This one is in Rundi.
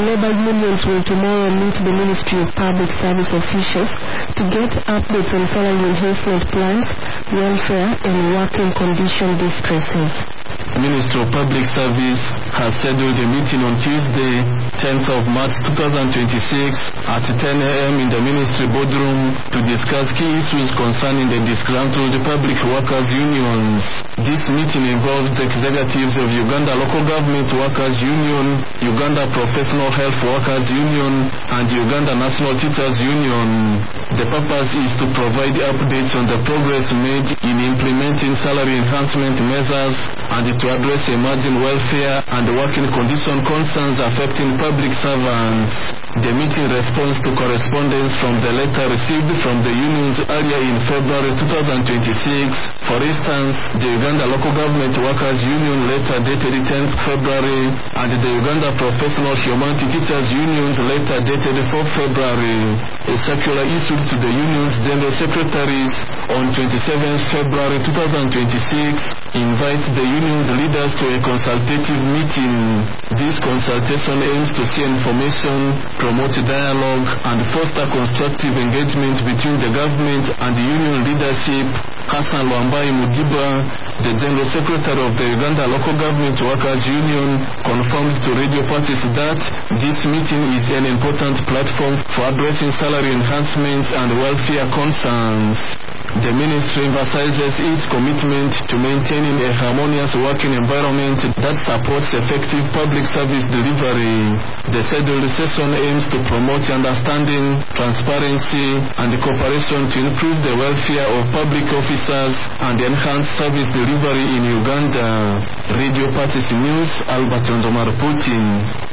labor unions will tomorrow meet the Ministry of Public Service officials to get updates on salary enhancement plans, welfare, and working condition distresses. Ministry of Public Service has scheduled a meeting on Tuesday, 10th of March 2026 at 10 a.m. in the Ministry boardroom to discuss key issues concerning the disgruntled public workers' unions. This meeting involves the executives of Uganda Local Government Workers Union, Uganda Professional Health Workers Union, and Uganda National Teachers Union. The purpose is to provide updates on the progress made in implementing salary enhancement measures and to address emerging welfare and working condition concerns affecting public servants. The meeting responds to correspondence from the letter received from the unions earlier in February 2026. For instance, the Uganda Local Government Workers Union letter dated 10th February and the Uganda Professional Humanity Teachers Union's letter dated 4th February. A circular issued to the union's general secretaries on 27th February 2026 invites the union's leaders to a consultative meeting. This consultation aims to share information, promote dialogue, and foster constructive engagement between the government and the union leadership. Hassan Lwambai Mugiba, the General Secretary of the Uganda Local Government Workers Union, confirms to Radio Parties that this meeting is an important platform for addressing salary enhancements and welfare concerns. The ministry emphasizes its commitment to maintaining a harmonious working environment that supports effective public service delivery. The scheduled session aims to promote understanding, transparency, and cooperation to improve the welfare of public officers and enhance service delivery in Uganda. Radio Parties News, Albert Ndoma reporting.